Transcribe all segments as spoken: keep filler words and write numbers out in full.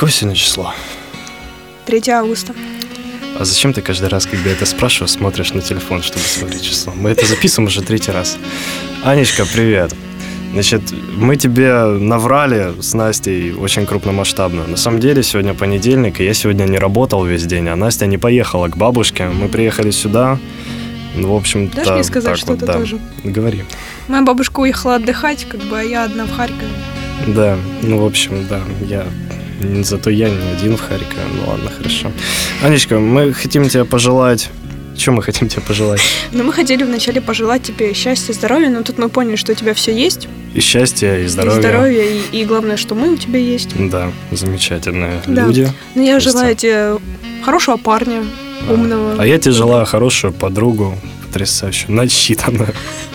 Какое сегодня число? третьего августа. А зачем ты каждый раз, когда я это спрашиваю, смотришь на телефон, чтобы смотреть число? Мы это записываем уже третий раз. Анечка, привет. Значит, мы тебе наврали с Настей очень крупномасштабно. На самом деле, сегодня понедельник, и я сегодня не работал весь день, а Настя не поехала к бабушке. Мы приехали сюда. Ну, в общем-то, Дашь мне сказать что-то вот, да. тоже? Говори. Моя бабушка уехала отдыхать, как бы, а я одна в Харькове. Да, ну, в общем, да, я... Зато я не один в Харькове. Ну, ладно, хорошо. Анечка, мы хотим тебе пожелать... Что мы хотим тебе пожелать? Ну, мы хотели вначале пожелать тебе счастья, здоровья, но тут мы поняли, что у тебя все есть. И счастья, и здоровья. И здоровья, и, и главное, что мы у тебя есть. Да, замечательные да. люди. Ну, я Кажется. желаю тебе хорошего парня, а. умного. А я тебе желаю хорошую подругу, потрясающую, начитанную.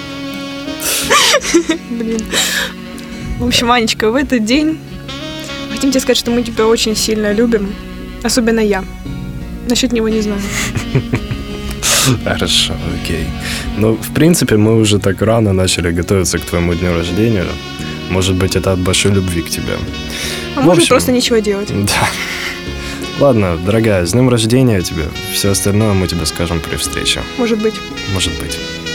Блин. В общем, Анечка, в этот день хотим тебе сказать, что мы тебя очень сильно любим. Особенно я. Насчет него не знаю. Хорошо, окей. Ну, в принципе, мы уже так рано начали готовиться к твоему дню рождения. Может быть, это от большой любви к тебе. А может просто ничего делать. Да. Ладно, дорогая, с днем рождения тебе. Все остальное мы тебе скажем при встрече. Может быть. Может быть.